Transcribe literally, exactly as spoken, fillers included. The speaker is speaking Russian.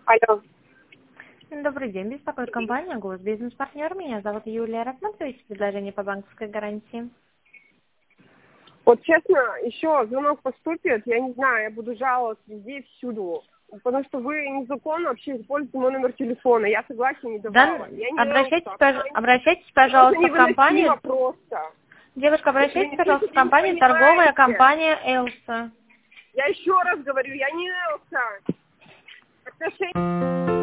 Алло. Добрый день, беспокоит компания «Голос Бизнес-партнер». Меня зовут Юлия. Рассматриваете предложение по банковской гарантии? Вот честно, еще звонок поступит, я не знаю, я буду жаловаться везде и всюду. Потому что вы незаконно вообще используете мой номер телефона. Я согласия не давала. Да, Я не обращайтесь, Элса, пож- понимаете? обращайтесь, Это пожалуйста, в невыносимо компанию. просто. Девушка, Вы обращайтесь, не пожалуйста, в слышите, не компанию торговая понимаете. компания «Элса». Я еще раз говорю, я не Элса. Отношения...